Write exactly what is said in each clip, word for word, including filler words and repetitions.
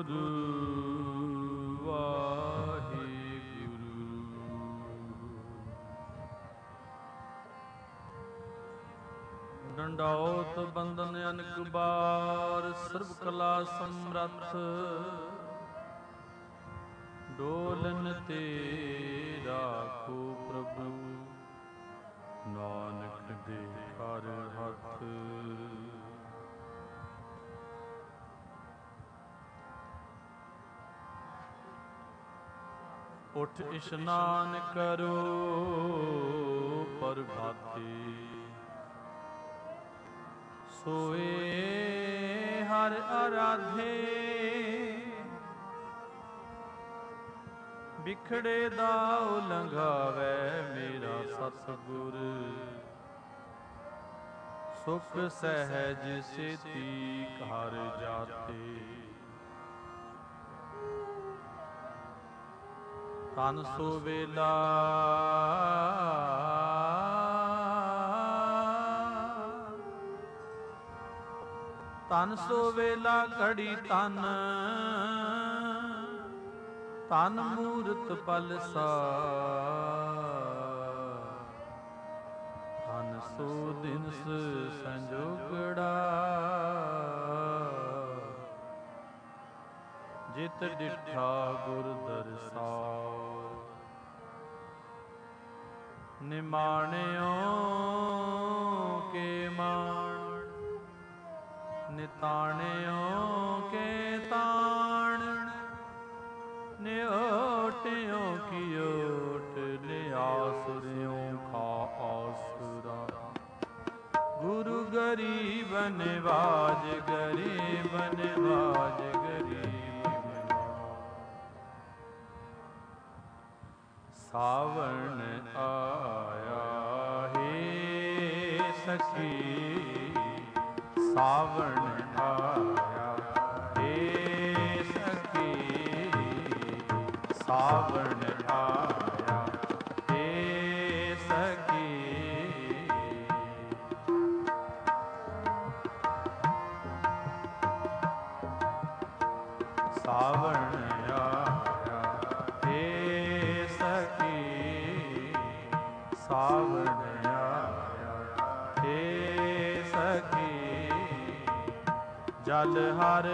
ਵਾਹਿਗੁਰੂ ਵਾਹਿਗੁਰੂ। ਡੰਡਾਉਤ ਬੰਦਨ ਅਨਕ ਬਾਰ, ਸਰਬ ਕਲਾ ਸਮਰੱਥ ਡੋਲਨ ਤੇ ਰਾਖੋ ਪ੍ਰਭੂ, ਨਾਨਕ ਦੇ ਕਰ ਹੱਥ। ਉਠ ਇਸ਼ਨਾਨ ਕਰੋ ਪ੍ਰਭਾਤੇ, ਸੋਏ ਹਰ ਅਰਾਧੇ। ਬਿਖੜੇ ਦਾਉ ਲੰਘਾਵੇ ਮੇਰਾ ਸਤਿਗੁਰ, ਸੁਖ ਸਹਿਜ ਸੇਤੀ ਘਰ ਜਾਤੇ। ਤਨ ਸੋ ਵੇਲਾ ਤਨ ਸੋ ਵੇਲਾ ਘੜੀ ਤਨ, ਤਨ ਮੂਰਤ ਪਲਸਾ। ਤਨ ਸੋ ਦਿਨਸ ਸੰਜੋਗੜਾ, ਜਿਤ ਡਿਠਾ ਗੁਰ ਦਰਸਾਓ। ਨਿਮਾਣਿਓ ਕੇ ਮਾਣ, ਨਿਤਾਣਿਓ ਕੇ ਤਾਣ। ਨਿਓਟਿਓ ਕੀ ਓਟ, ਨਿਆਸਰਿਓ ਖਾ ਆਸਰਾ। ਗੁਰੂ ਗਰੀਬ ਨਿਵਾਜ, ਗਰੀਬ ਨਿਵਾਜ, ਗਰੀਬ। ਸਾਵਣ ਆਇਆ ਹੈ ਸਖੀ, ਸਾਵਣ ਆਇਆ ਹੈ ਸਖੀ। ਸਾਵਣ ਆਇਆ ਹੈ ਸਖੀ। ਸਾਵਣ ਆਇਆ ਹੈ ਸਖੀ। ਸਾਵਣ ਆਇਆ ਹੈ ਸਖੀ। ਜਲ ਹਰ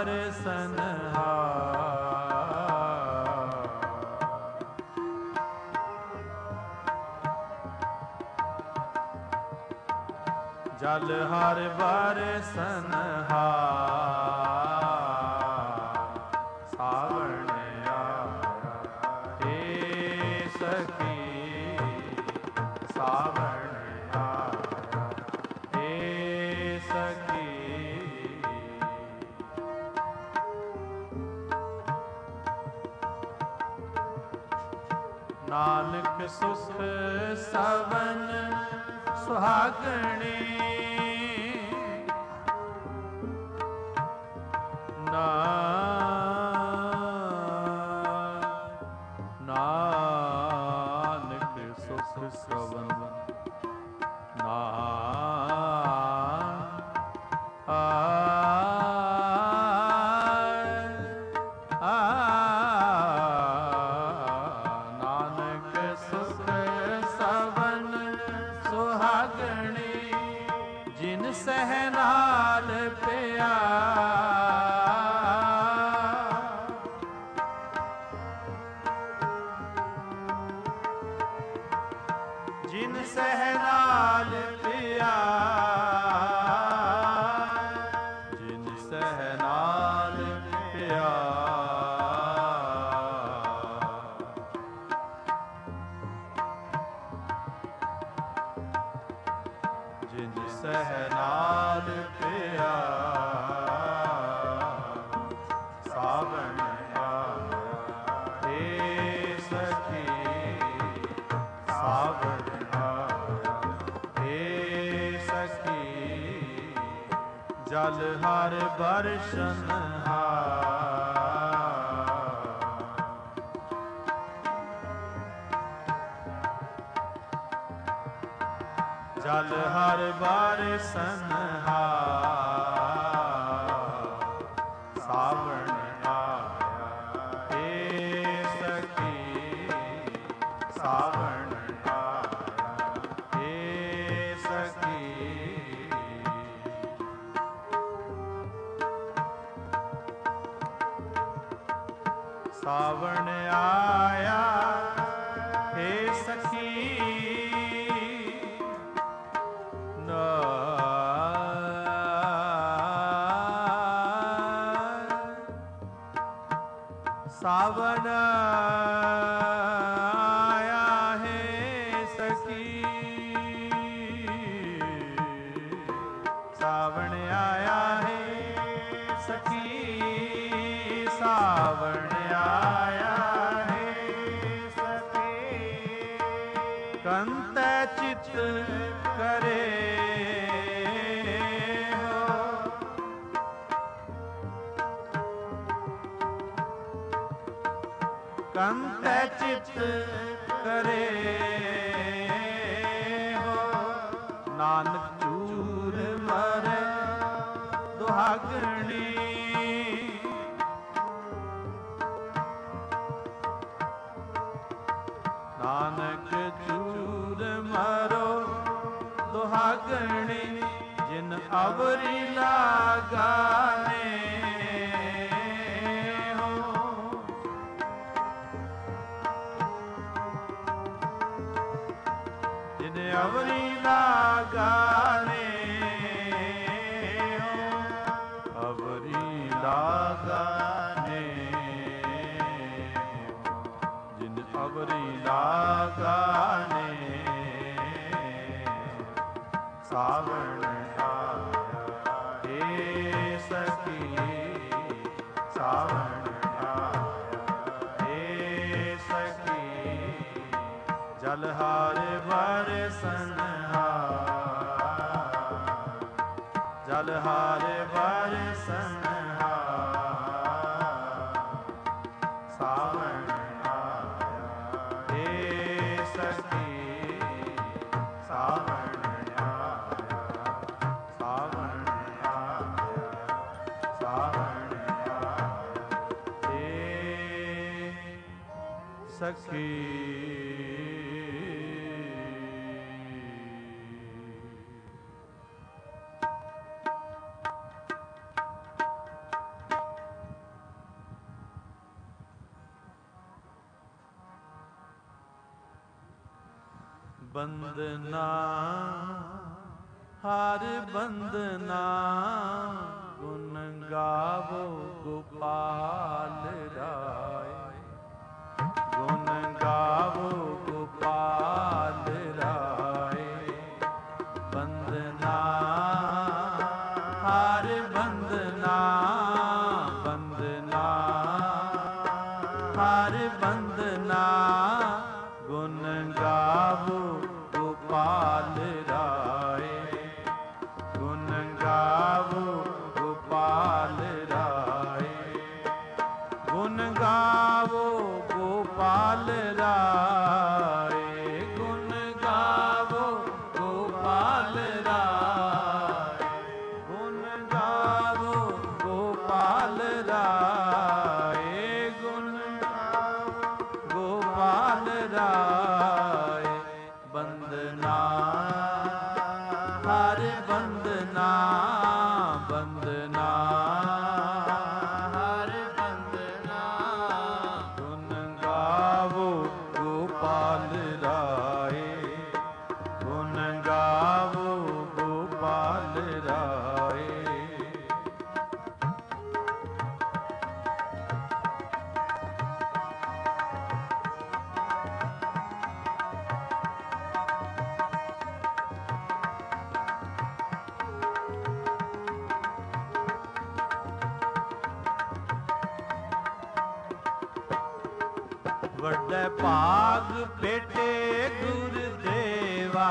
ਬਰਸਨਹਾਰ, ਜਲ ਹਰ ਬਰਸਨਹਾਰ। ਸਾਵਣ ਆਇਆ ਹੈ ਸਖੀ। ਸਾਵਣ ਆਇਆ ਹੈ ਸਖੀ। ਨਾਨਕ ਸੁਖ ਸਵਨ ਸੁਹਾਗਣੇ, ਨਾਨਕ ਸੁਖ ਸਵਨ ਨਾਨਕ ਸੁਖ ਸਵਨ ਸੁਹਾਗਣੇ। ਜਿਨ ਸਹਿ ਨਾਲ ਪਿਆਰ, ਜਿਨ ਸਹਿ ਨਾਲ ਪਿਆਰ, ਜਿਨ ਸਹਿ ਨਾਲ ਪਿਆਰ। ਜਿਨ ਸਹਿ ਨਾਲ ਪਿਆਰ। ਸਾਵਣ ਆਇਆ ਹੈ ਸਖੀ। ਸਾਵਣ ਆਇਆ ਹੈ ਸਖੀ। ਜਲ ਹਰ ਬਰਸਨਹਾਰ, ਜਲ ਹਰ ਬਰਸਨਹਾਰ। ਸਾਵਣ ਆਇਆ ਸਾਵਣ ਆਇਆ ਹੇ ਸਖੀ ਨਾ ਸਾਵਣ ਆਇਆ ਹੈ ਸਖੀ ਸਾਵਣ ਆਇਆ ਹੈ ਸਖੀ ਸਾਵਣ ਆਇਆ ਹੈ ਸਖੀ ਕੰਤ ਚਿਤ ਕਰੇ ਕੰਤ ਚਿਤ ਕਰੇ ਹੋ ਨਾਨਕ ਚੂਰ ਮਰੇ ਦੁਹਾਗਣੀ ਨਾਨਕ ਚੂਰ ਮਰੋ ਦੁਹਾਗਣੀ ਜਿਨ ਅਵਰੀ ਲਾਗਾਨੇ ਅਵਰੀ ਲਾਗਾਨੇ ਅਵਰੀ ਲਾਗਾਨੇ ਜਿਨ ਅਵਰੀ ਲਾਗਾਨੇ ਸਾਵਣ ਆਇਆ ਏ ਸਖੀ ਸਾਵਣ ਆਇਆ ਏ ਸਖੀ ਜਲਹਾਰ ਬਰਸਨਹਾਰ ਜਲਹਾਰ ਬਰਸਨਹਾਰ ਸਾਵਣ ਆਇਆ ਏ ਸਖੀ ਸਾਵਣ ਆਇਆ ਸਾਵਣ ਆਇਆ ਸਾਵਣ ਆਇਆ ਏ ਸਖੀ ਬੰਦਨਾ ਹਰ ਬੰਦਨਾ ਗੁਣ ਗਾਵੋ ਗੋਪਾਲ ਰਾਏ ਗੁਣ ਗਾਵੋ ਗੋਪਾਲ ਰਾਏ ਬੰਦਨਾ ਹਰ ਬੰਦਨਾ ਬੰਦਨਾ ਹਰ ਬੰਦਨਾ ਗੁਣ ਗਾਵੋ ਗੋਪਾਲ ਰਾਏ ਗੁਣ ਗਾਵੋ ਗੋਪਾਲ ਰਾਏ ਗੁਣ ਗਾਵੋ ਗੋਪਾਲ ਰਾਏ ਗੁਣ ਗਾਵੋ ਗੋਪਾਲ ਰਾਏ ਗੁਣ ਗਾਵੋ ਗੋਪਾਲ ਰਾਏ ਗੁਣ ਗਾਵੋ ਗੋਪਾਲ ਰਾਏ ਬੰਦਨਾ ਹਰ ਬੰਦਨਾ ਬੰਦਨਾ ਹਰ ਬੰਦਨਾ ਗੁਣ ਗਾਵੋ ਗੋਪਾਲ ਰਾਏ ਗੁਣ ਗਾਵੋ ਗੋਪਾਲ ਰਾਏ ਵੱਡੇ ਭਾਗ ਭੇਟੇ ਗੁਰਦੇਵਾ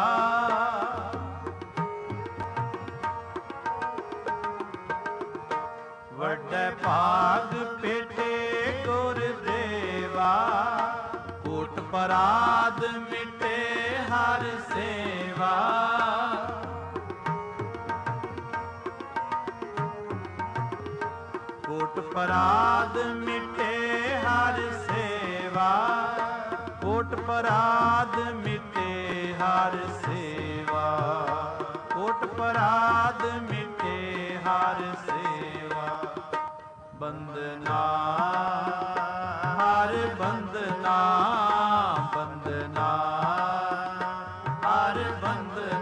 ਵੱਡੇ ਭਾਗ ਭੇਟੇ ਗੁਰਦੇਵਾ ਕੋਟ ਪਰਾਦ ਮਿਟੇ ਹਰ ਸੇਵਾ ਕੋਟ ਪਰਾਦ ਮਿਟੇ ਹਰ ਸੇਵਾ ਕੋਟ ਪਰਾਦ ਮਿਟੇ ਹਰ ਸੇਵਾ ਕੋਟ ਪਰਾਦ ਮਿਟੇ ਹਰ ਸੇਵਾ ਬੰਦਨਾ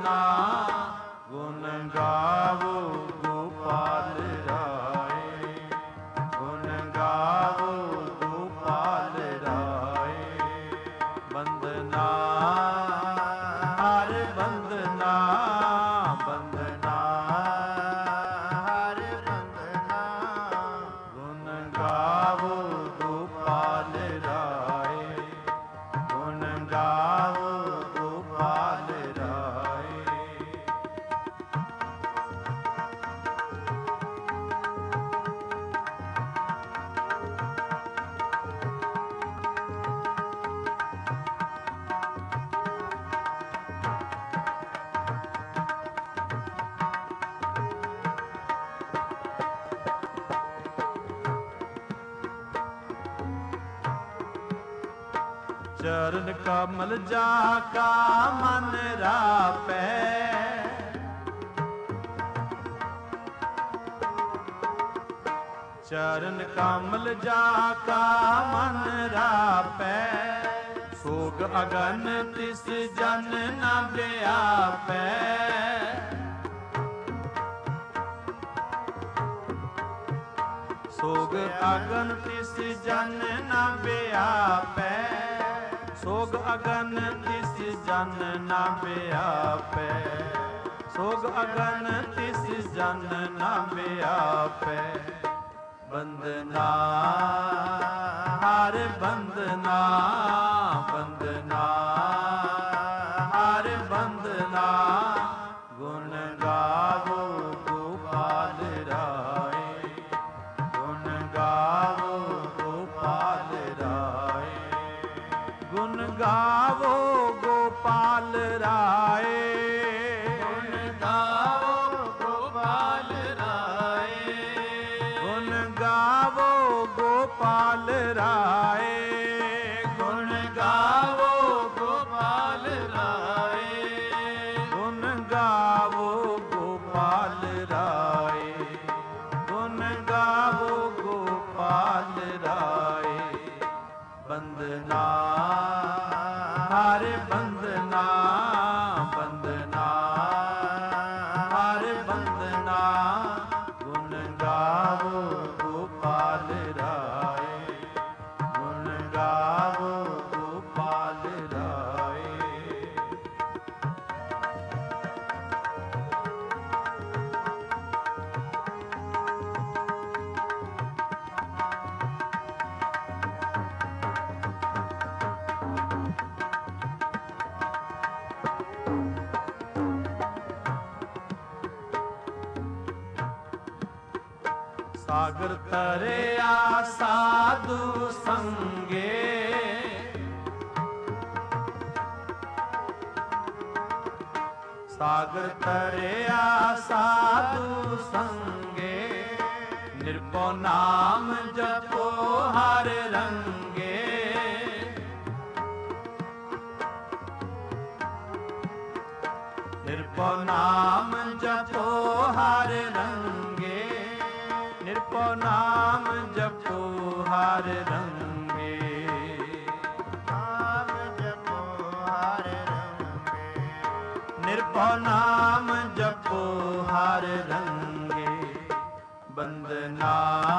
ਨਾ ਗੁਣ ਗਾਵੋ ਗੋਪਾਲ ਰਾਏ, ਗੁਣ ਗਾਵੋ ਗੋਪਾਲ ਰਾਏ। ਬੰਦਨਾ ਹਰ ਬੰਦਨਾ, ਬੰਦਨਾ ਹਰ ਬੰਦਨਾ, ਗੁਣ ਗਾਵੋ ਗੋਪਾਲ ਰਾਏ, ਗੁਣ ਗਾਵੋ ਗੋਪਾਲ ਰਾਏ। चरण कमल जाका मन रापै, चरण कमल जाका मन रापै। सोग अगन तिस जन न व्यापै, सोग अगन तिस जन न व्यापै, सोग अगन तिस जन न व्यापै, सोग अगन तिस जन न व्यापै। बंदना हर बंदना, बंदना हर बंदना, गुण गावो गोपाल राए, गुण गावो गोपाल राए, गुण गावो गोपाल राए, गुण गावो गोपाल राए, गुण गावो गोपाल राए, गुण गावो गोपाल राए, गुण गावो गोपाल राए, गुण गावो गोपाल राए। बंदना हर बंदना, बंदना हर बंदना, गुण गावो गोपाल राए, गुण गावो गोपाल राए। सागर तरिया साधु संगे, सागर तरिया साधु संगे, निर्भो नाम जपो हर रंगे, निर्भो नाम जपो हर रंगे, निर्भो नाम जपो हर रंगे, नाम जपो हर रंगे, निर्भो नाम जपो हर रंगे। बंदना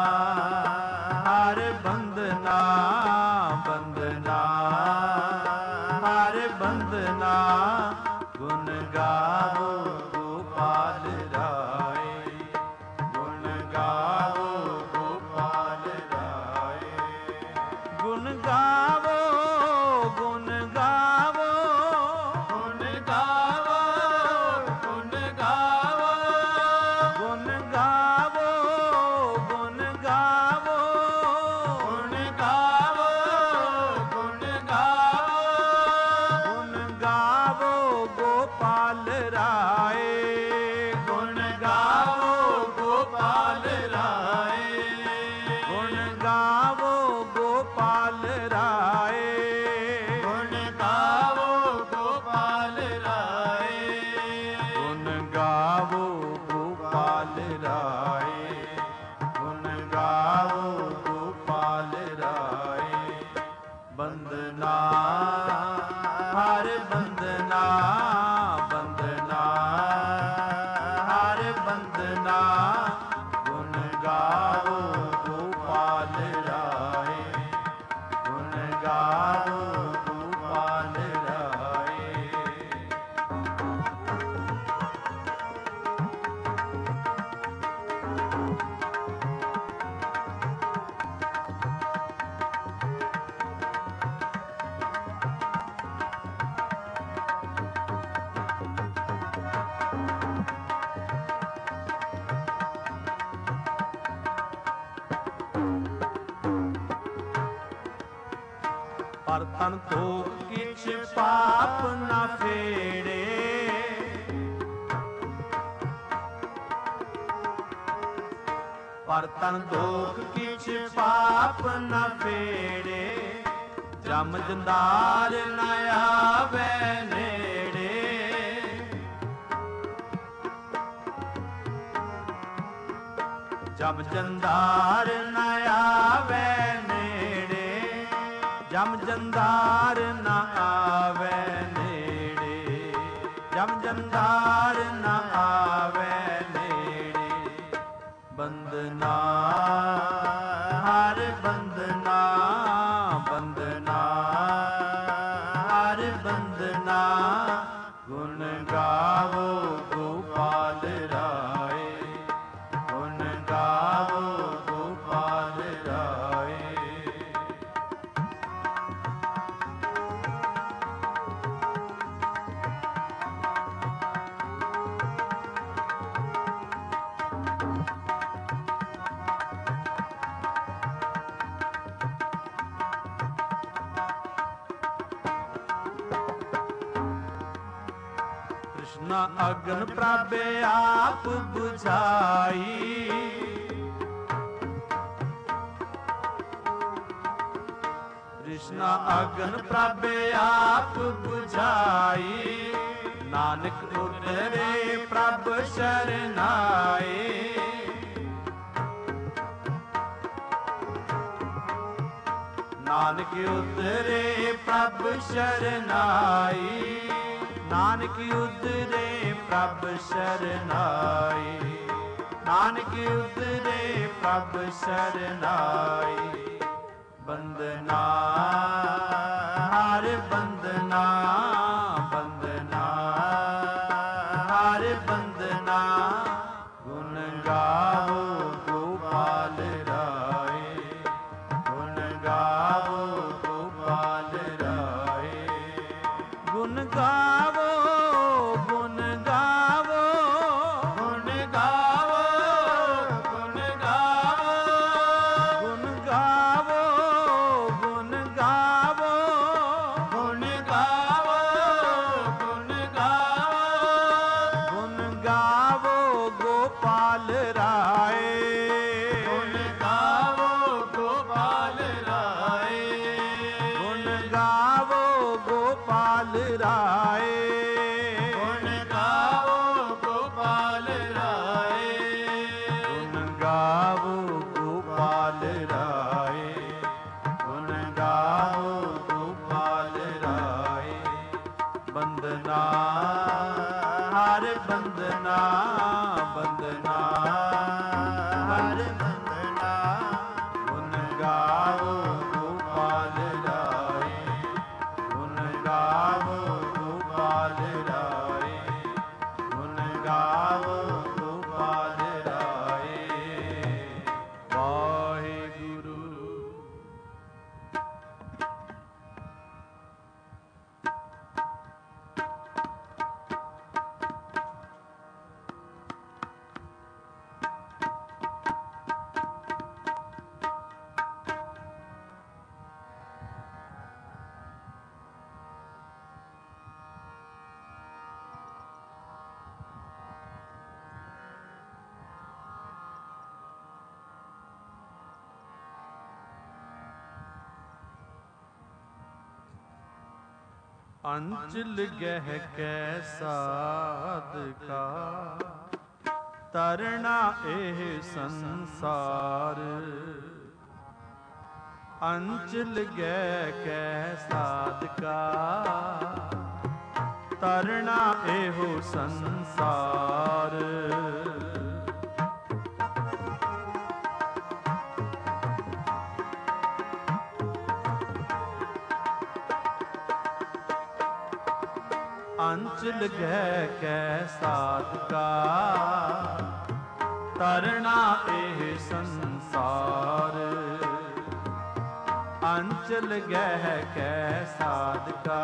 हर बंदना, बंदना हर बंदना, गुण गावो गोपाल राए, गुण गावो गोपाल राए, गुण गावो, गुण गावो, गुण गावो, गुण गावो, गुण गावो, गुण गावो, गुण गावो, गुण गावो, गुण गावो गोपाल राए। पर तन थोक किछ पाप न फेड़े, पर तन थोक किछ पाप न फेड़े, जम जंदार न आवे नेड़े। जम जंदार न आवे नेड़े, जम जंदार न आवे नेड़े, जम जंदार न आवे नेड़े। बंदना हर बंदना, बंदना हर बंदना, गुण गावो गोपाल राय, गुण गावो गोपाल राय। कृष्ण अग्न प्रभे आप बुझाई, कृष्ण अग्न प्रभे आप बुझाई, नानक उतरे प्रभ शरनाए। नानक उतरे प्रभ शरनाई, नानक उतरे प्रभ शरनाई, नानक उतरे प्रभ शरनाई। बंदना हर बंदना, बंदना हर बंदना, गुण गावो गोपाल राय, गुण गावो गोपाल राय। गुण गावो, गुण गावो, गुण गावो, गुण गावो, गुण गावो, गुण गावो, गुण गावो, गुण गावो, गुण गावो गोपाल राय, गुण गावो गोपाल राय, गुण गावो गोपाल राय, गुण गावो गोपाल राय, गुण गावो गोपाल राय, गुण गावो गोपाल राय। बंदना हर बंदना, बंदना हर बंदना, गुण गावो गोपाल राय, गुण गावो गोपाल राय, गुण गावो गोपाल राय। वाहिगुरु। अंचल गह कै साध का, तरना एह संसार। अंचल गह कै साध का, तरना एहो संसार। अंचल गह कै साध का, तरना एह संसार। अंचल गह कै साध का,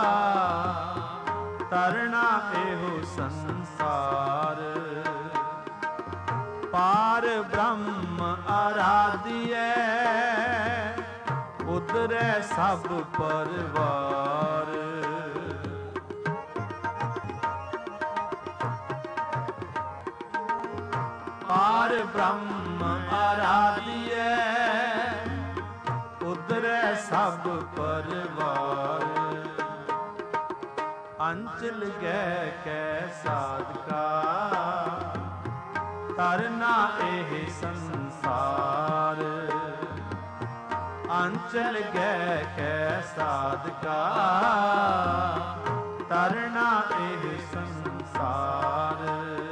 तरना एहो संसार। पार ब्रह्म आराधिए, उद ਉਧਰੈ ਸਭ ਪਰਵਾਰ। ਪਾਰ ਬ੍ਰਹਮ ਆਰਾਧਿਐ ਉਧਰੈ ਸਭ ਪਰਵਾਰ। ਅੰਚਲ ਗੈ ਕੈ ਸਾਧਕਾ ਤਰਨਾ ਇਹ ਸੰਸਾਰ। ਅੰਚਲ ਗੈ ਕੈ ਸਾਧਕਾ ਤਰਨਾ ਇਹ ਸੰਸਾਰ।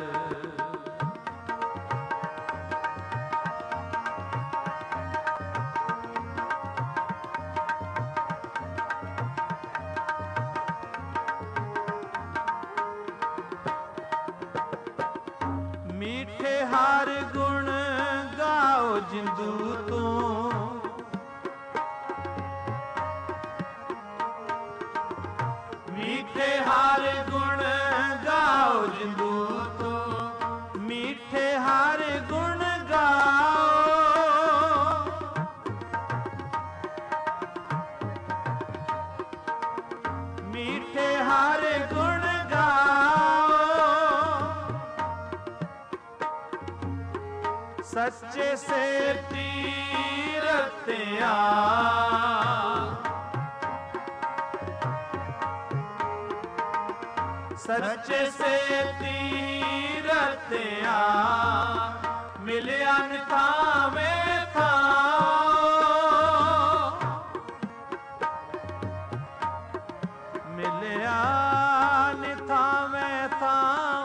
ਮੀਠੇ ਹਰ ਗੁਣ ਗਾਓ ਜਿੰਦੂ ਤੋਂ। ਮੀਠੇ ਹਰ ਗੁਣ ਗਾਓ ਜਿੰਦੂ ਤੋਂ। ਮੀਠੇ ਹਰ ਗੁਣ ਗਾਓ। ਮੀਠੇ ਹਰ ਗੁਣ ਗਾਓ। ਸੱਚੇ ਸੇ ਤੀਰਤਿਆ ਸੱਚੇ ਸੇ ਤੀਰਤਿਆ ਮਿਲਿਆ ਨਿਥਾਵੇਂ ਥਾਂ। ਮਿਲਿਆ ਨਿਥਾਵੇਂ ਥਾਂ।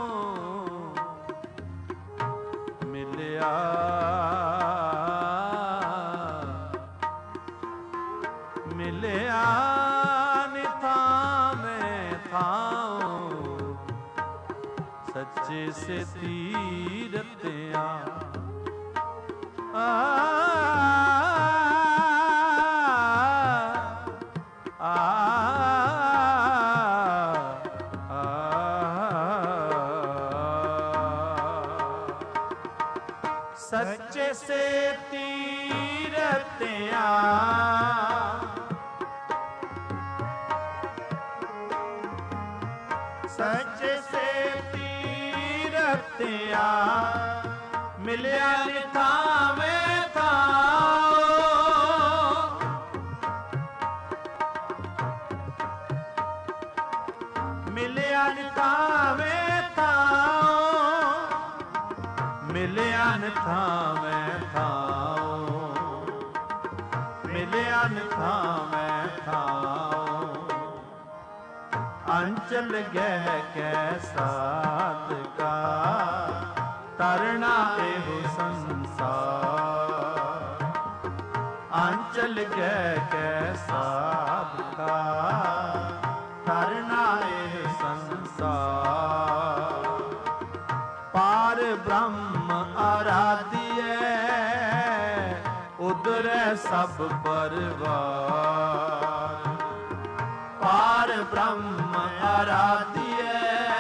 ਮਿਲਿਆ ਮਿਲਿਆ ਨਿਥਾਵੇਂ ਥਾਂ। ਸੱਚੇ ਸੇ ਤੀਰਤਿਆ ਆ ਸੱਚੇ ਸੇ ਤੀਰਤਿਆ ਸੱਚੇ ਸੇ ਤੀਰਤਿਆ ਮਿਲਿਆ ਨਿਥਾਵੇਂ ਥਾਂ। ਮਿਲਿਆ ਨਿਥਾਵੇਂ ਥਾਂ। ਮਿਲਿਆ ਨਿਥਾਵੇਂ ਥਾਂ। ਮਿਲਿਆ ਨਿਥਾਵੇਂ ਥਾਂ। ਅੰਚਲ ਗਹਿ ਕੈ ਸਾਧਕਾ ਤਰਨਾ ਇਹੋ ਸੰਸਾਰ। ਅੰਚਲ ਗਹਿ ਕੈ ਸਾਧਕਾ ਤਰਨਾ ਇਹ ਸੰਸਾਰ। ਪਾਰ ਬ੍ਰਹਮ ਆਰਾਧਿਐ ਉਧਰੈ ਸਭ ਪਰਵਾਰ। ਪਾਰ ਬ੍ਰਹਮ ਆਰਾਧਿਐ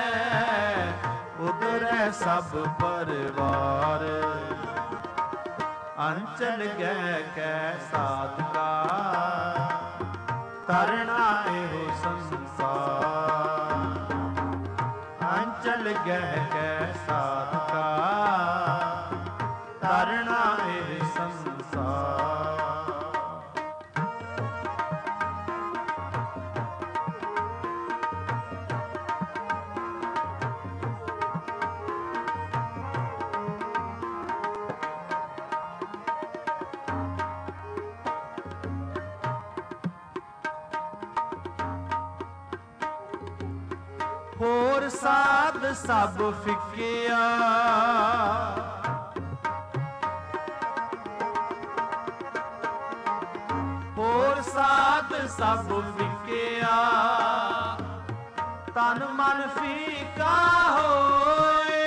ਉਧਰੈ ਸਭ ਪਰਵਾਰ। ਅੰਚਲ ਗਹਿ ਕੈ ਸਾਧਕਾ ਤਰਨਾ ਇਹੋ ਸੰਸਾਰ। ਅੰਚਲ ਗਹਿ ਕੈ ਸਾਧਕਾ ਤਰਨਾ ਇਹ ਸੰਸਾਰ। ਹੋਰ ਸਾਧ ਸਭ ਫਿੱਕਿਆ ਹੋਰ ਸਾਧ ਸਭ ਫਿੱਕਿਆ। ਤਨ ਮਨ ਫੀਕਾ ਹੋਏ।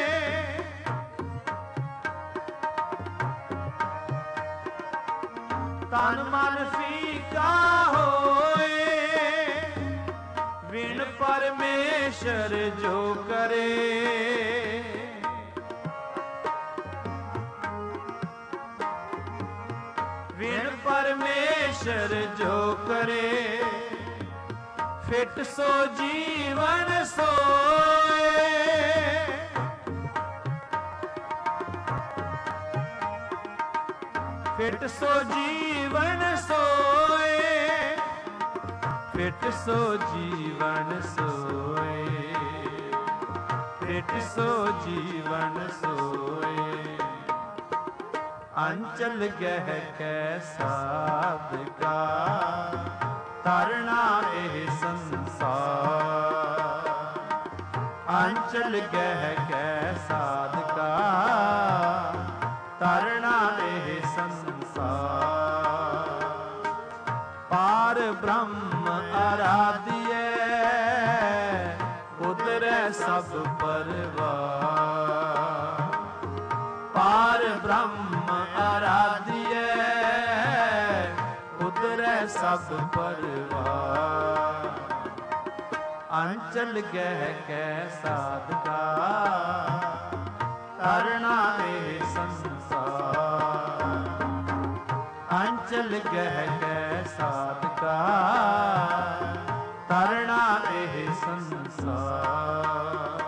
ਤਨ ਮਨ ਫੀਕਾ ਹੋਏ। ਵਿਣ ਪਰਮੇਸ਼ਰ ਜੋ ਕਰੇ। ਵਿਣ ਪਰਮੇਸ਼ਰ ਅਕਸ਼ਰ ਜੋ ਕਰੇ, ਫਿਟ ਸੋ ਜੀਵਨ ਸੋਏ। ਫਿਟ ਸੋ ਜੀਵਨ ਸੋਏ, ਫਿਟ ਸੋ ਜੀਵਨ ਸੋਏ, ਫਿਟ ਸੋ ਜੀਵਨ ਸੋਏ। ਅੰਚਲ ਗਹਿ ਕੈ ਸਾਧਕਾ, ਤਰਣਾ ਇਹ ਸੰਸਾਰ। ਅੰਚਲ ਗਹਿ ਕੈ ਸਾਧਕਾ, ਤਰਣਾ ਇਹ ਸੰਸਾਰ। ਪਾਰ ਬ੍ਰਹਮ ਆਰਾਧਿਐ, ਉਤਰੈ ਸਭ ਪਰਵਾਰ। ਪਾਰ ਬ੍ਰਹਮ ਆਰਾਧਿਐ, ਉਤਰੈ ਸਭ ਪਰਵਾਰ। ਅੰਚਲ ਗਹਿ ਕੈ ਸਾਧਕਾ, ਤਰਣਾ ਇਹ ਸੰਸਾਰ। ਅੰਚਲ ਗਹਿ ਕੈ ਸਾਧਕਾ, ਤਰਣਾ ਇਹ ਸੰਸਾਰ।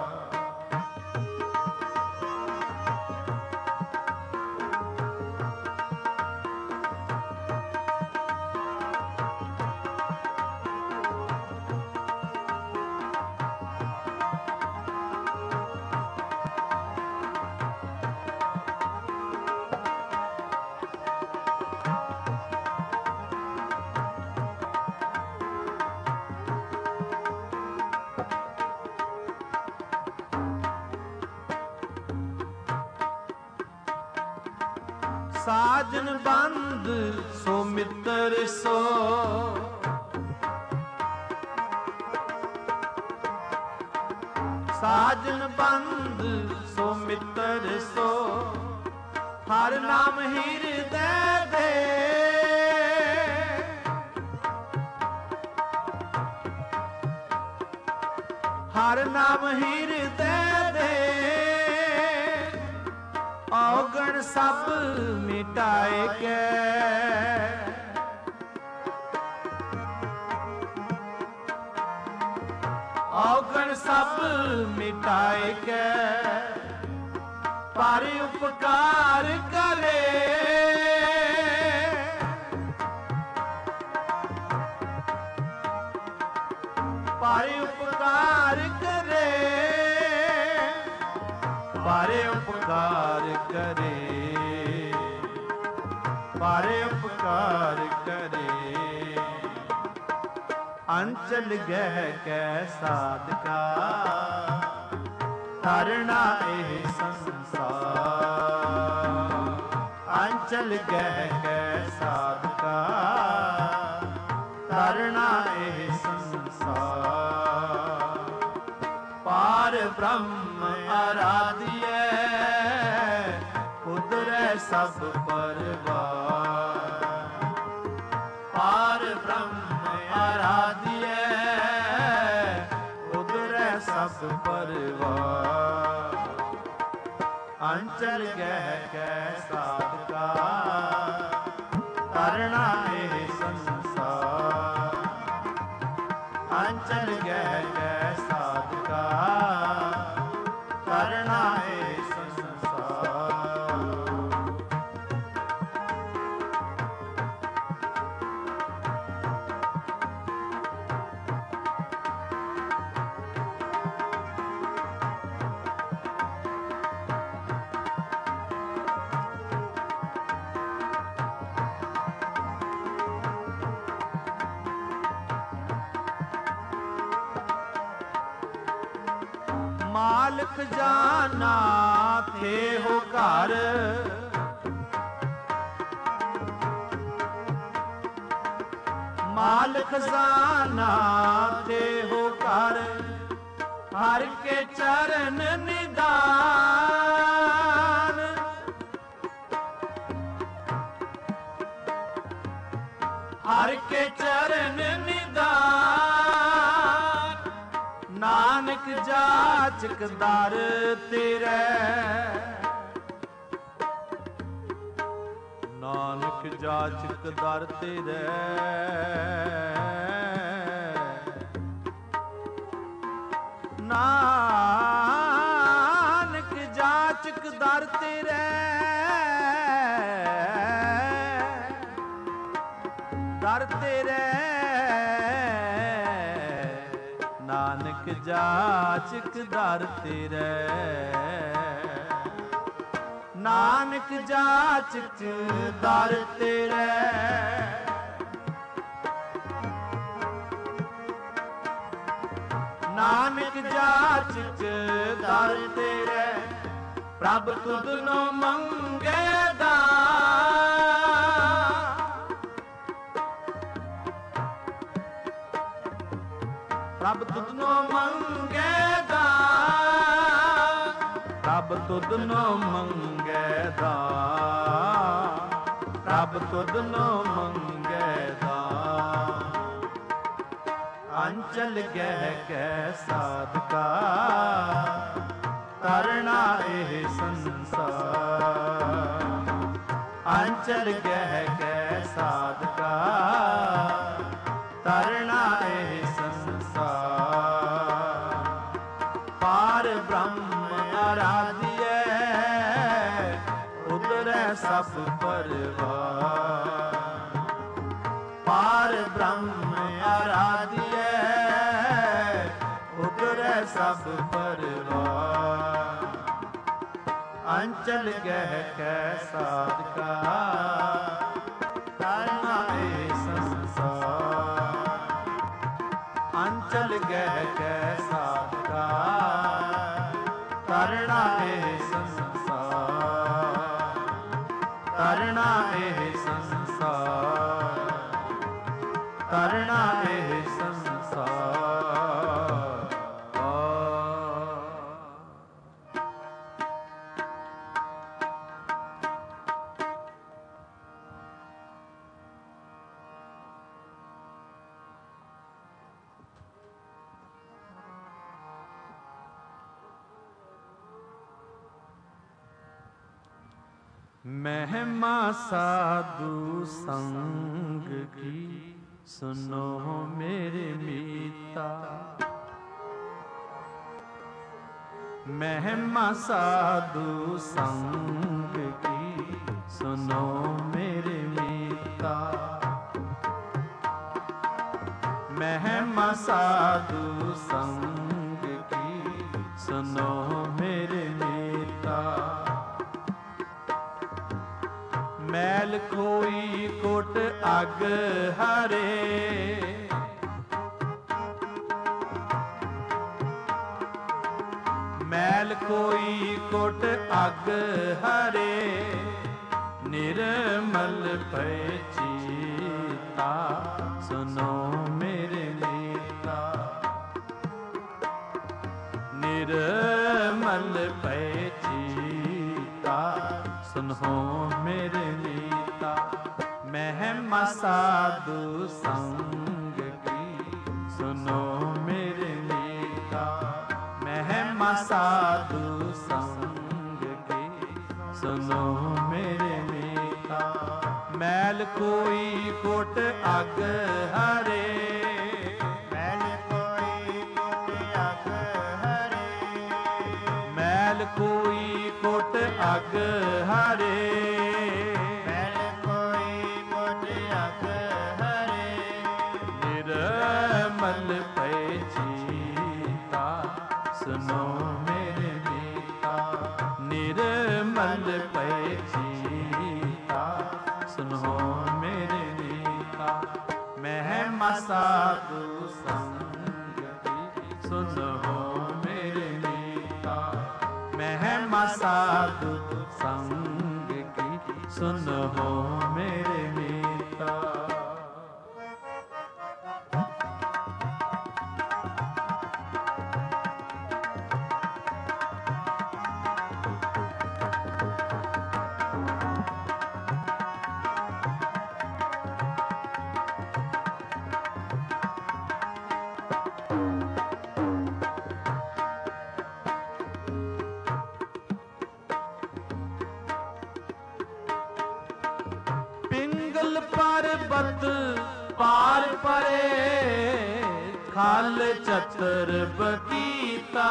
ਸਾਜਨ ਬੰਦ ਸੋ ਮਿੱਤਰ ਸੋ, ਸਾਜਨ ਬੰਦ ਸੋ ਮਿੱਤਰ ਸੋ, ਹਰ ਨਾਮ ਹਿਰਦੈ ਦੇ। ਹਰ ਨਾਮ ਹਿਰਦੈ ਦੇ, ਔਗਣ ਸਭ ਮਿਟਾਏ ਗਏ। ਔਗਣ ਸਭ ਮਿਟਾਏ ਗਏ, ਪਰ ਉਪਕਾਰ ਕਰੇ। ਪਰ ਉਪਕਾਰ ਕਰੇ, ਪਰ ਉਪਕਾਰ ਕਰੇ, ਪਰ ਉਪਕਾਰ ਕਰੇ। ਅੰਚਲ ਗਹਿ ਕੈ ਸਾਧਕਾ, ਤਰਣਾ ਇਹ ਸੰਸਾਰ। ਅੰਚਲ ਗਹਿ ਕੈ ਸਾਧਕਾ, ਤਰਣਾ ਇਹ ਸੰਸਾਰ। ਪਾਰ ਬ੍ਰਹਮ ਆਰਾਧਿਐ, ਉਤਰੈ ਸਭ ਪਰਵਾਰ। ਪਾਰ ਬ੍ਰਹਮ ਆਰਾਧਿਐ, ਉਤਰੈ ਸਭ ਪਰਵਾਰ। ਅੰਚਲ ਗਹਿ ਕੈ ਸਾਧਕਾ, ਤਰਣਾ ਇਹ ਸੰਸਾਰ। ਅੰਚਲ ਗਹਿ ਕੈ ਸਾਧਕਾ, ਤਰਣਾ ਇਹ ਸੰਸਾਰ। ਮਾਲਕ ਜਾਨਾ ਥੇ ਹੋ ਘਰ, ਮਾਲਕ ਜਾਨਾ ਥੇ ਹੋ ਘਰ। ਹਰ ਕੇ ਚਰਨ ਨਿਦਾਨ, ਹਰ ਕੇ ਚਰਨ ਨਿਦਾਨ। ਨਾਨਕ ਜਾਚਕ ਦਰ ਤੇਰੇ, ਨਾਨਕ ਜਾਚਕ ਦਰ ਤੇਰੇ ਨਾਨਕ ਜਾਚਕ ਦਰ ਤੇਰੇ ਦਰ ਤੇਰੇ ਨਾਨਕ ਜਾਚਕ ਦਰ ਤੇਰੇ ਨਾਨਕ ਜਾਚਕ ਦਰ ਤੇਰੇ ਨਾਨਕ ਜਾਚਕ ਦਰ ਤੇਰੇ ਪ੍ਰਭ ਤੁਧ ਨੋ ਮੰਗੇ ਦਾਨ ਪ੍ਰਭ ਤੁਧ ਨੋ ਮੰਗੇ ਦਾਨ ਪ੍ਰਭ ਤੁਧ ਨੋ ਮੰਗੇ ਦਾਨ ਪ੍ਰਭ ਤੁਧ ਨੋ ਮੰਗੇ ਦਾਨ ਅੰਚਲ ਗਹਿ ਕੈ ਸਾਧਕਾ ਤਰਣਾ ਇਹ ਸੰਸਾਰ ਅੰਚਲ ਗਹਿ ਕੈ ਸਾਧਕਾ ਤਰਣਾ ਇਹ ਸੰਸਾਰ ਪਾਰ ਬ੍ਰਹਮ ਆਰਾਧਿਐ ਉਦਰੈ ਸਭ ਪਰਵਾਰ ਪਾਰ ਬ੍ਰਹਮ ਆਰਾਧਿਐ ਉਦਰੈ ਸਭ ਪਰਵਾਰ ਅੰਚਲ ਗਹਿ ਕੈ ਸਾਧਕਾ ਤਰਨਾ ਇਹ ਸੰਸਾਰ ਅੰਚਲ ਗਹਿ ਕੈ ਸਾਧਕਾ ਤਰਣਾ ਇਹ ਸੰਸਾਰ ਤਰਣਾ ਇਹ ਸੰਸਾਰ ਤਰਣਾ ਇਹ ਸੰਸਾਰ ਮਹਿਮਾ ਸਾਧੂ ਸੰਗ ਕੀ ਸੁਨੋ ਮੇਰੇ ਮੀਤਾ ਮਹਿਮਾ ਸਾਧੂ ਸੰਗ ਕੀ ਸੁਨੋ ਮੇਰੇ ਮੀਤਾ ਮਹਿਮਾ ਸਾਧੂ ਸੰਗ ਕੀ ਸੁਨੋ ਮੇਰੇ ਮੀਤਾ ਮੈਲ ਕੋਈ ਕੋਟ ਅਗ ਹਰੇ ਮੈਲ ਕੋਈ ਕੋਟ ਅਗ ਹਰੇ ਨਿਰਮਲ ਭੈ ਚੀਤਾ ਸੁਨੋ ਮੇਰੇ ਮੀਤਾ ਨਿਰਮਲ ਭੈ ਚੀਤਾ ਸੁਨੋ ਮੇਰੇ ਮੀਤਾ ਮਹਿਮਾ ਸਾਧੂ ਸੰਗ ਕੀ ਸੁਨੋ ਮੇਰੇ ਮੀਤਾ ਮਹਿਮਾ ਸਾਧੂ ਸੰਗ ਕੀ ਸੁਨੋ ਮੇਰੇ ਮੀਤਾ ਮੈਲ ਕੋਈ ਕੋਟ ਅਗ ਹਰੇ ਮੈਲ ਕੋਈ ਕੋਟ ਅਗ ਹਰੇ ਮੈਲ ਕੋਈ ਕੋਟ ਅਗ ਹਰੇ ਮੈਲ ਕੋਈ ਕੋਟ ਅਗ ਹਰੇ ਨਿਰਮਲ ਭੈ ਚੀਤਾ ਸੁਨੋ ਮੇਰੇ ਮੀਤਾ ਨਿਰਮਲ ਭੈ ਚੀਤਾ ਸੁਨੋ ਮੇਰੇ ਮੀਤਾ ਮਹਿਮਾ ਸਾਧੂ ਸੰਗ ਕੀ ਸੁਨੋ ਮੇਰੇ ਮੀਤਾ ਮਹਿਮਾ ਸਾਧੂ ਸੰਗ ਕੀ ਸੁਨੋ ਮੇਰੇ ਮੀਤਾ ਪਿੰਗਲ ਪਰਬਤ ਪਾਰ ਪਰੇ ਖਲ ਚਤਰ ਬਕੀਤਾ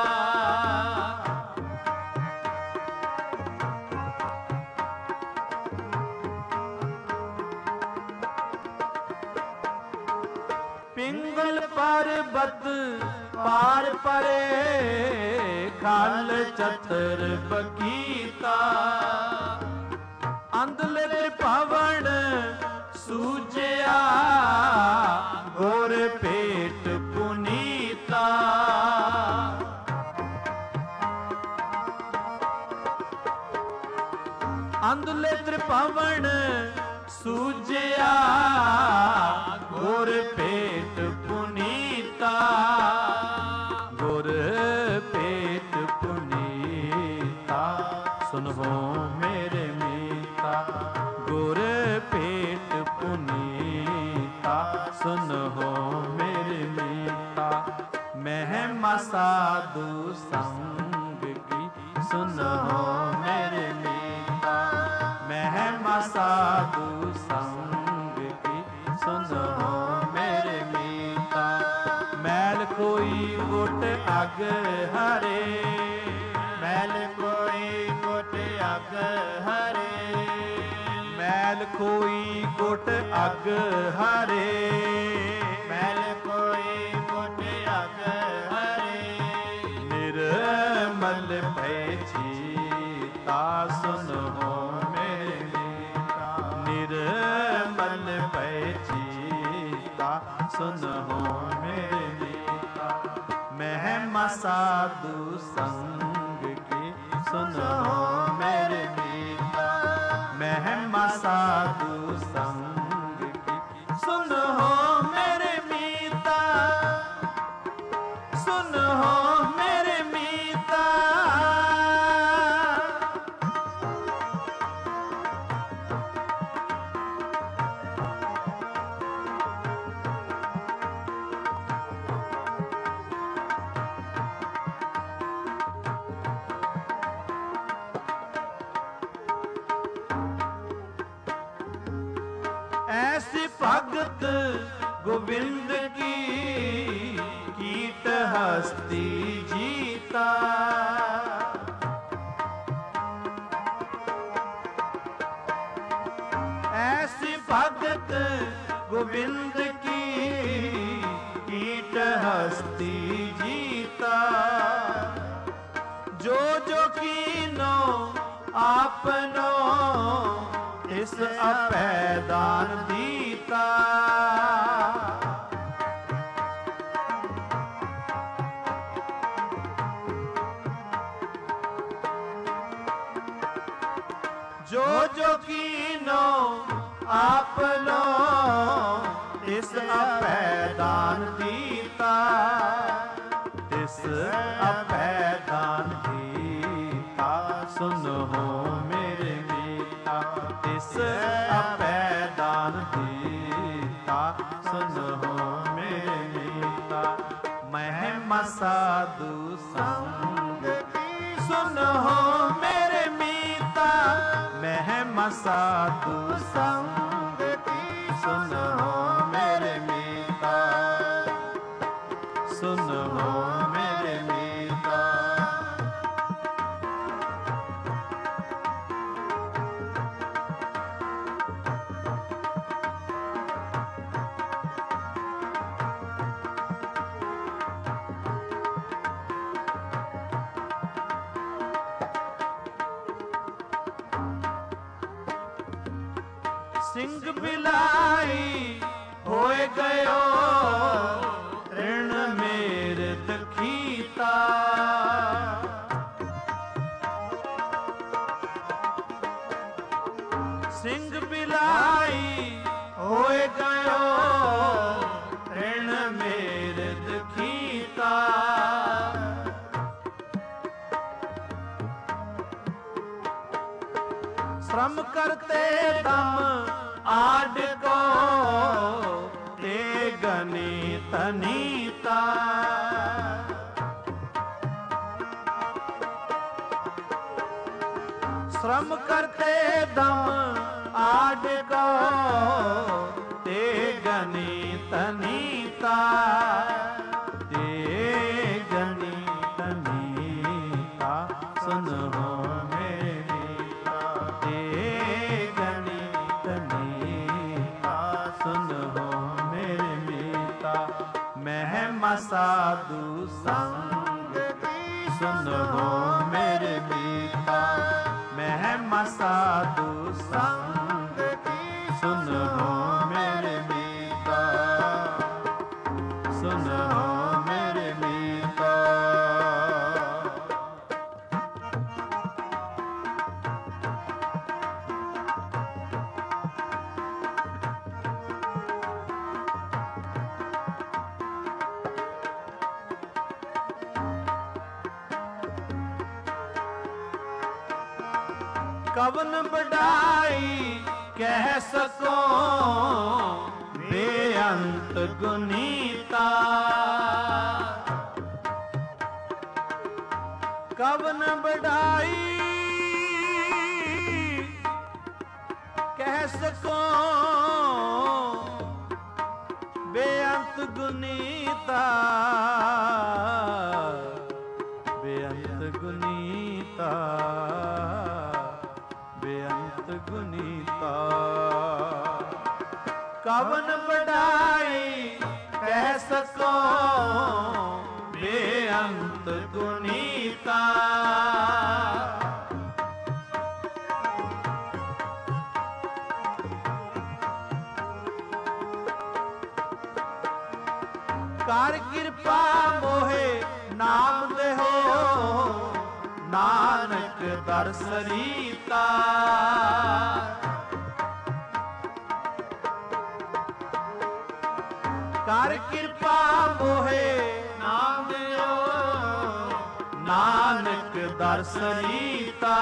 ਪਿੰਗਲ ਪਰਬਤ ਪਾਰ ਪਰੇ ਖਲ ਚਤਰ ਬਕੀਤਾ ਅੰਧਲੇ ਤ੍ਰਿਭਵਨ ਸੂਝਿਆ ਗੁਰ ਭੇਟ ਪੁਨੀਤਾ ਅੰਧਲੇ ਤ੍ਰਿਭਵਨ ਸੂਝਿਆ ਗੁਰ ਭੇਟ ਪੁਨੀਤਾ ਗੁਰ ਭੇਟ ਪੁਨੀਤਾ ਸੁਨਹੁ ਮੇਰੇ ਮੀਤਾ ਗੁਰ ਭੇਟ ਪੁਨੀਤਾ ਸੁਨਹੁ ਮੇਰੇ ਮੀਤਾ ਮਹਿਮਾ ਸਾਧੂ ਸੰਗ ਕੀ ਸੁਨਹੁ ਮੇਰੇ ਮੀਤਾ ਮਹਿਮਾ ਸਾਧੂ ਸੰਗ ਕੀ ਸੁਨਹੁ ਮੇਰੇ ਮੀਤਾ ਮੈਲ ਕੋਈ ਗੁਟ ਅਗ ਹਰੇ ਮੈਲ ਕੋਈ ਗੁਟ ਅਗ ਹਰੇ ਮੈਲ ਕੋਈ ਗੁਟ ਅਗ ਹਰੇ ਮੈਲ ਕੋਈ ਗੁਟ ਅਗ ਹਰੇ ਨਿਰਮਲ ਭੈ ਚੀਤਾ ਸੁਨਹੁ ਮੇਰੇ ਮੀਤਾ ਨਿਰਮਲ ਭੈ ਚੀਤਾ ਸੁਨਹੁ ਮੇਰੇ ਮੀਤਾ ਮਹਿਮਾ ਸਾਧੂ ਸੰਗ ਕੀ ਸੁਨਹੁ ਮੇਰੇ ਮੀਤਾ ਮਹਿਮਾ ਸਾਧੂ ਸੰਗ ਕੀ ਸੁਨਹੁ ਮੇਰੇ ਮੀਤਾ ਸੁਨਹੁ ਮੇਰੇ ਮੀਤਾ ऐसी भगत गोविंद की कीट हस्ती जीता ऐसी भगत गोविंद की कीट हस्ती जीता जो जो कीनो आपनो इस अपैदान दीता जो जो कीनो आपनो इस अपैदान दीता इस अपैदान दीता सुनहो मेरे मीता इस अपैदान दीता सुनहो मेरे मीता महिमा साधु संग सुनहो मेरे मीता महिमा साधु संग सुनहो मेरे मीता सुनहो मेरे मीता सिंह बिलाई होए गयो ऋण मेरे दखीता सिंह बिलाई होए गयो ऋण मेरे दखीता श्रम करते दम आड को ते गनी तनीता श्रम करते दम आड को ते गणित नीता ते गणित नीता सुन हो मेरे मीता ते गणित नीता सुन हो मेरे मीता महिमा साधु संग सुन हो मेरे मीता महिमा साधु संग सुन हो मेरे मीता सुन हो मेरे मीता। कवन बढ़ाई कह सको बेअंत गुनीता कवन बढ़ाई कह सको बेअंत गुनीता बेअंत गुनीता बेअंत गुनीता कवन बढ़ाई कह सको बेअंत गुनीता कर कृपा मोहे नाम दे हो नानक दर्श रीता कर कृपा मोहे नाम दियो नानक दर्श रीता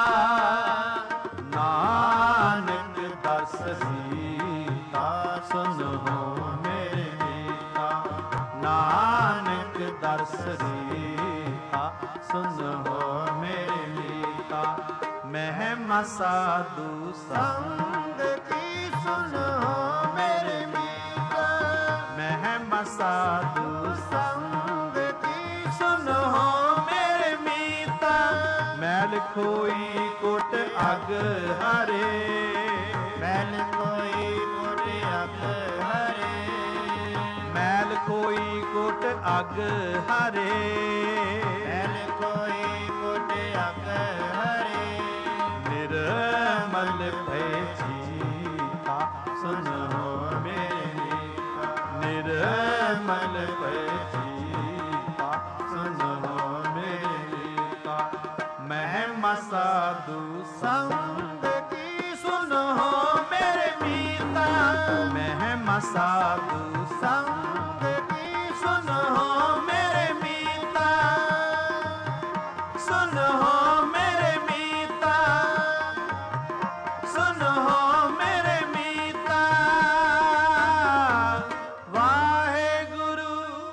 नानक दर्श रीता सुन हो मेरे मीता नानक दर्श रीता सुन हो मेरे मीता महिमा साधु संग की सुन हो मेरे मीता महिमा साधु संग की सुन हो मेरे मीता मैल खोई कोट अग हरे मैल खोई कोट अग हरे मैल खोई कोट अग हरे मैल खोई कोट अग हरे निर्मल भय जीता सुन हो मेरे मीता निर्मल भय जीता सुन हो मेरे मीता महिमा साधु संग की सुन हो मेरे मीता महिमा साधु संग की सुन हो मेरे मीता सुन हो मेरे मीता सुन हो मेरे मीता वाहे गुरु।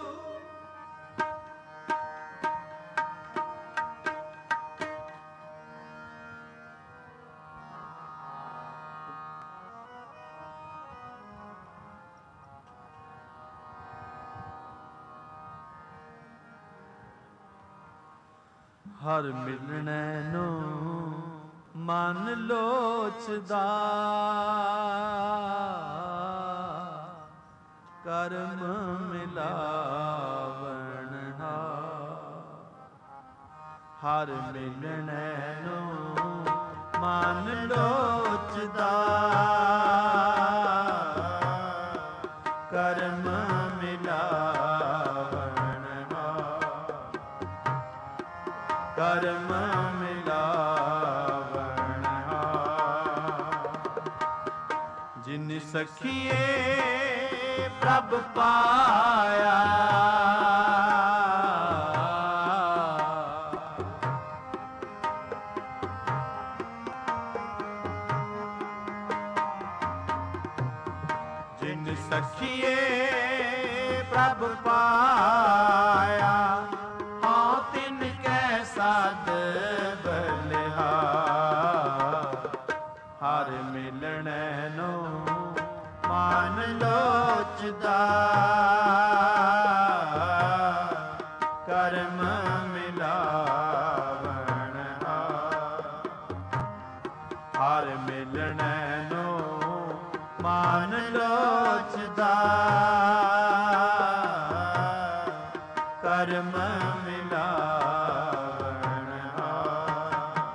हर मिलने नो मन लोचदा कर्म मिलावण हर मिलने नो मन लोचदा कर्म मिलावण कर्म मिलावण जिन सखिए प्रभ पाया जिन सखिए प्रभ पाया हाँ तिन कै साध बलिहार ਲੋਚਦਾ ਕਰਮ ਮਿਲਾਵਣ ਹਾਰ। ਹਰ ਮਿਲਣੈ ਨੂੰ ਮਨ ਲੋਚਦਾ ਕਰਮ ਮਿਲਾਵਣ ਹਾਰ।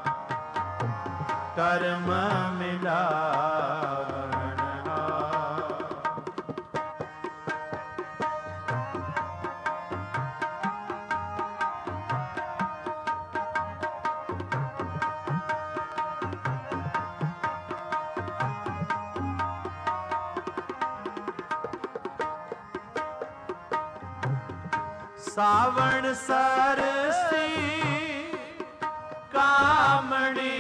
ਕਰਮ ਮਿਲਾਵਣ ਹਾਰ। ਸਾਵਣ ਸਰਸੀ ਕਾਮਣੀ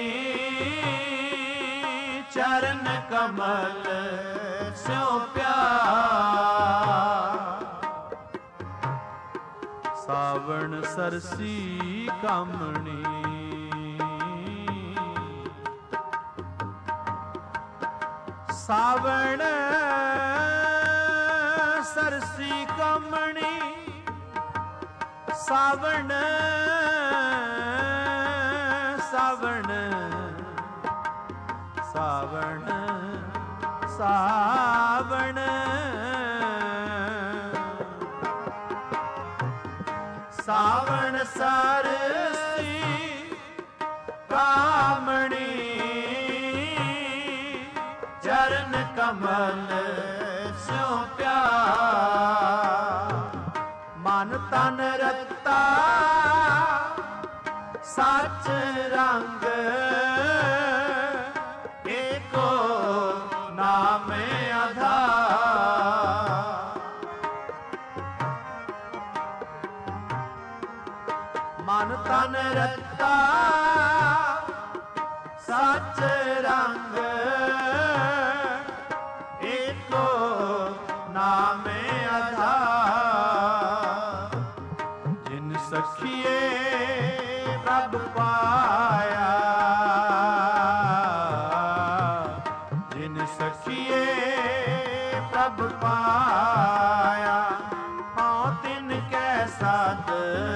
ਚਰਨ ਕਮਲ ਸਿਉ ਪਿਆਰ। ਸਾਵਣ ਸਰਸੀ ਕਾਮਣੀ ਸਾਵਣ ਸਰਸੀ ਕਾਮਣੀ ਸਾਵਣ ਸਾਵਣ ਸਾਵਣ ਸਾਵਣ ਸਾਵਣ ਸਰਸੀ ਕਾਮਣੀ ਚਰਨ ਕਮਲ ਸਿਉ ਪਿਆਰ। ਮਨ ਤਨ ਰਤਾ ਸੱਚ ਰੰਗ ਏਕੋ ਨਾਮ ਆਧਾਰ। ਮਨ ਤਨ ਰਤਾ ਸੱਚ ਰੰਗ ਏਕੋ ਨਾਮ ਆਧਾਰ। ਜਿਨ ਸਖੀਏ ਪ੍ਰਭ ਪਾਇਆ ਜਿਨ ਸਖੀਏ ਪ੍ਰਭ ਪਾਇਆ ਹਾਂ ਤਿਨ ਕੈ ਸਦ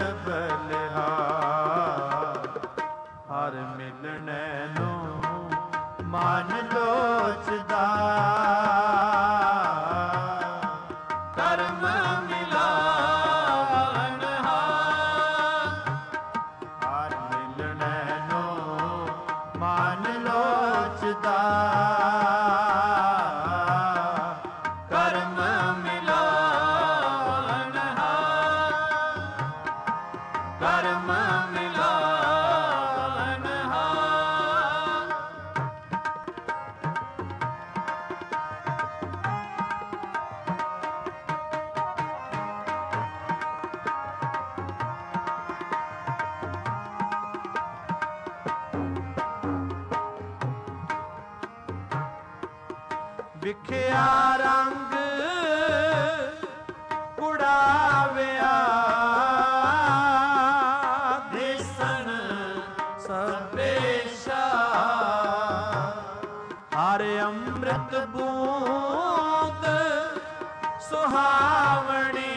ਬਲਿਹਾਰ। ਹਰ ਮਿਲਣੈ ਨੂੰ ਮਨ ਲੋਚਦਾ ਕਰਮ ਮਿਲਾਵਣ ਹਾਰ। ਹਰ ਮਿਲਣੈ ਨੂੰ ਮਨ ਲੋਚਦਾ ਕਰਮ ਮਿਲਾਵਣ ਹਾਰ। ਕਰਮ ਮਿਲਾਵਣ ਹਾਰ। ਵਿਖਿਆ ਰੰਗ ਕੁੜਾਵਿਆ ਦਿਸਣ ਸਭੇਸ਼ਾ। ਹਰ ਅੰਮ੍ਰਿਤ ਬੂੰਦ ਸੁਹਾਵਣੀ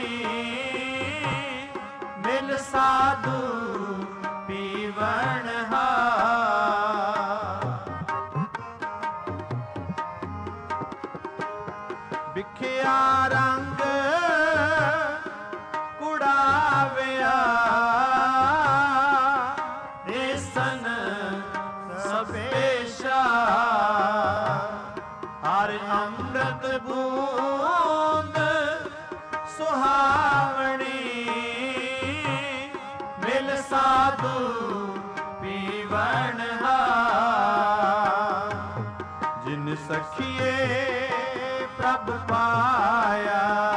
ਮਿਲ ਸਾਧੂ ਪੀਵਣ ਹਾਰ। ਵਿਖਿਆ ਰੰਗ ਕੁੜਾਵਿਆ ਦੇਸਨ ਸਭੇਸ਼ਾ। ਹਰ ਅੰਮ੍ਰਿਤ ਬੂੰਦ ਸੁਹਾਵਣੀ ਮਿਲ ਸਾਧੂ ਪੀਵਣ ਹਾਰ। ਜਿਨ ਸਖੀਏ ਪ੍ਰਭ ਪਾਇਆ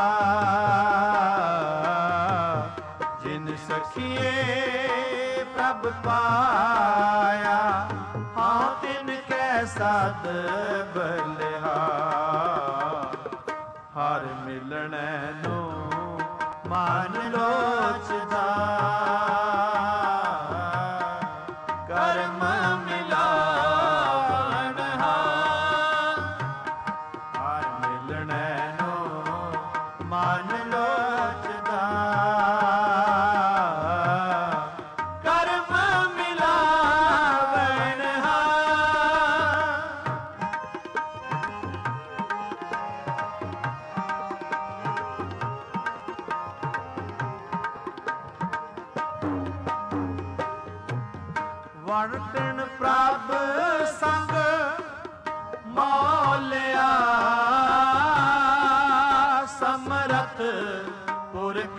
ਜਿਨ ਸਖੀਏ ਪ੍ਰਭ ਪਾਇਆ ਹਾਂ ਤਿਨ ਕੈ ਸਦ ਬਲਿਹਾਰ। ਹਰ ਮਿਲਣੈ ਨੂੰ ਮਨ ਲੋਚਦਾ ਕਰਮ ਮਿਲਾਵਣ ਹਾਰ। ਹਰ ਮਿਲਣੈ ਨੂੰ ਵਰਤਨ ਪ੍ਰਭ ਸੰਗ ਮੌਲਿਆ ਸਮਰਥ ਪੁਰਖ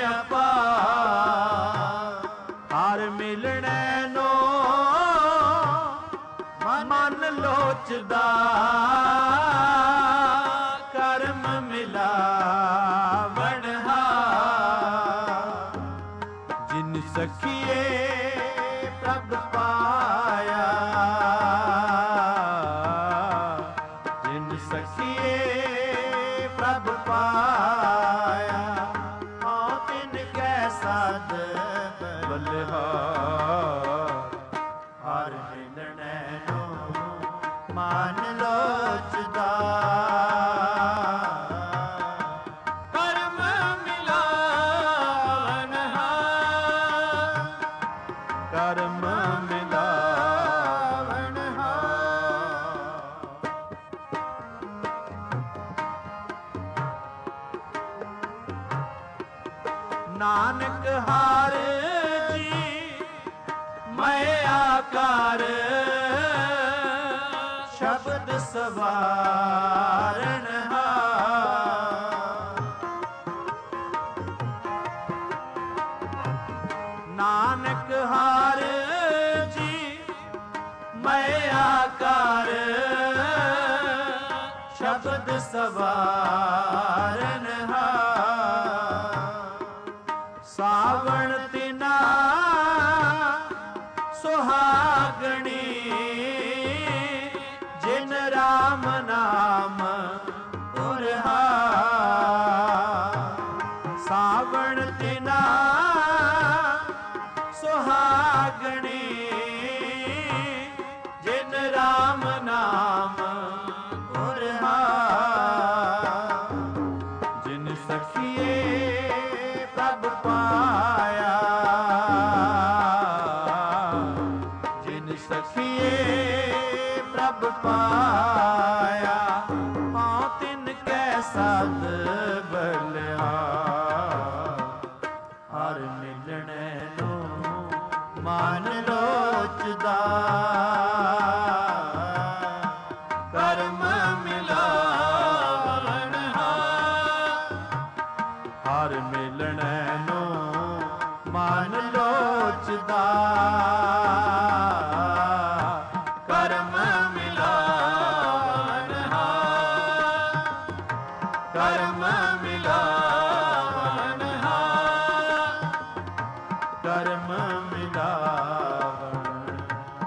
ਅਪਾਰ ਹਰ ਮਿਲਣੈ ਨੋ ਮਨ ਲੋਚਦਾ ਕਰਮ ਮਿਲਾਵਣ ਹਾਰ ਜਿਨ ਸਖੀਏ ਪ੍ਰਭ ਪਾਇਆ ਜਿਨ ਸਖੀਏ ਪ੍ਰਭ ਪਾਇਆ ਹਾਂ ਤਿਨ ਕੈ ਸਾਧ ਬਲਿਹਾਰ ਹਰ ਮਿਲਣੈ ਨੋ ਮਨ ਲੋਚਦਾ ਕਰਮ ਮਿਲਾਵਣ ਹਾਰ ਕਰਮ ਮਿਲਾਵਣ ਹਾਰ ਨਾਨਕ ਹਾਰ ਜੀ ਮੈਂ ਆਕਾਰ ਸ਼ਬਦ ਸਵਾਰਨ ਹਾਰ ਨਾਨਕ ਹਾਰ ਜੀ ਮੈਂ ਆਕਾਰ ਸ਼ਬਦ ਸਵਾਰਨ ਹਾਰ ਸਾਵਣ ਤਿਨਾ ਸੁਹਾਗਣੀ ਜਿਨ ਰਾਮ ਨਾਮ ਉਰਹਾ ਸਾਵਣ ਤਿਨਾ ਸੁਹਾਗਣੀ ਜਿਨ ਰਾਮ ਨਾਮ ਉਰਹਾ ਜਿਨ ਸਖੀਏ ਪ੍ਰਭ ਪਾਇਆ ਜਿਨ ਸਖੀਏ ਪ੍ਰਭ ਪਾਇਆ ਹਾਂ ਤਿਨ ਕੈ ਸਾਧ ਬਲਿਹਾਰ ਹਰ ਮਿਲਣੈ ਨੋ ਮਨ ਲੋਚਦਾ ਕਰਮ ਮਿਲਾਵਣ ਹਾਰ ਹਰ ਮਿਲਣੈ ਨੋ ਮਨ ਲੋਚਦਾ ਕਰਮ ਮਿਲਾਵਣ ਹਾਰ ਕਰਮ ਮਿਲਾਵਣ ਹਾਰ ਕਰਮ ਮਿਲਾਵਣ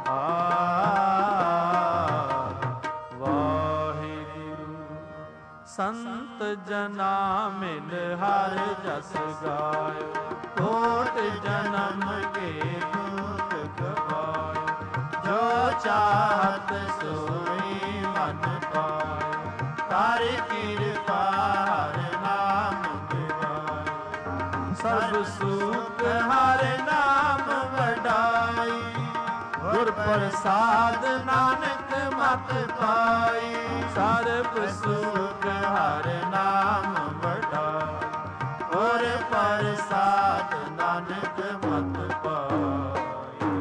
ਹਾਰ ਵਾਹਿਗੁਰੂ ਸੰਤ ਜਨਾ ਮਿਲ ਹਰ ਜਸ ਗਾਇ ਕੋਟ ਜਨਮ ਕੇ ਦੁਖ ਗਵਾਇ ਜੋ ਚਾਹਤ ਸੋਈ ਮਨ ਪਾਇ ਕਰ ਕਿਰਪਾ ਹਰ ਨਾਮ ਦਿਵਾਇ ਸਰਬ ਸੁਖ ਹਰ ਨਾਮ ਵਡਾਈ ਗੁਰ ਪ੍ਰਸਾਦ ਨਾਨਕ ਮਤ ਪਾਈ ਸਰਬ ਸੁਖ ਹਰ ਨਾਮ ਵਡਾਈ ਗੁਰ ਪ੍ਰਸਾਦ ਨਾਨਕ ਮਤ ਪਾਈ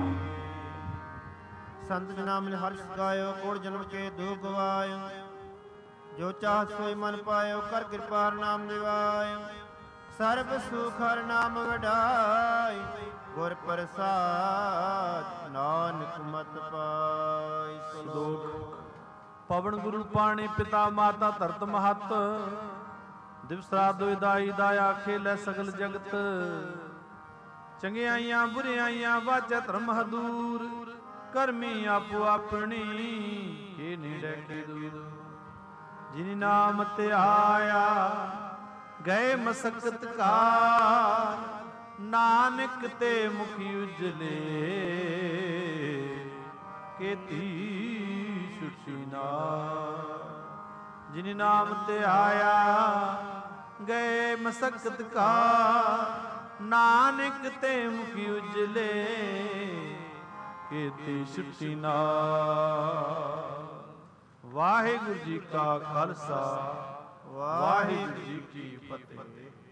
ਸੰਤ ਜਨਾ ਮਿਲ ਹਰਿ ਗਾਇਓ ਕੋਟ ਜਨਮ ਕੇ ਦੁਖ ਗਵਾਇਓ ਜੋ ਚਾਹਤ ਸੋਈ ਮਨ ਪਾਇਓ ਕਰ ਕਿਰਪਾ ਹਰ ਨਾਮ ਦਿਵਾਇਓ ਸਰਬ ਸੁਖ ਹਰ ਨਾਮ ਵਡਾਈ ਗੁਰ ਪ੍ਰਸਾਦ ਨਾਨਕ ਮਤ ਪਾਈ ਸਲੋਕ ਪਵਨ ਗੁਰੂ ਪਾਣੀ ਪਿਤਾ ਮਾਤਾ ਧਰਤ ਮਹਤ ਦਿਵਸ ਰਾਤ ਦੁਇ ਦਾਈ ਦਾਇਆ ਖੇਲੇ ਸਗਲ ਜਗਤ ਚੰਗਿਆਈਆਂ ਬੁਰਿਆਈਆਂ ਵਾਜੈ ਧਰਮ ਹਦੂਰ ਕਰਮੀ ਆਪੋ ਆਪਣੀ ਕੀ ਨੀੜੇ ਕੀ ਦੂਰ ਜਿਨੀ ਨਾਮ ਤੇ ਆਇਆ ਗਏ ਮਸਕਤ ਕਾਰ ਨਾਨਕ ਤੇ ਮੁਖੀ ਉਜਲੇ ਕੀਤੀ ਛੁਟੀ ਨਾ ਜਿਨੀ ਨਾਮ ਤੇ ਆਇਆ ਗਏ ਮਸਕਤ ਕਾਰ ਨਾਨਕ ਤੇ ਮੁਖੀ ਉਜਲੇ ਕੀਤੀ ਛੁਟੀ ਨਾ ਵਾਹਿਗੁਰੂ ਜੀ ਕਾ ਖਾਲਸਾ ਵਾਹਿਗੁਰੂ ਜੀ ਕੀ ਫਤਿਹ।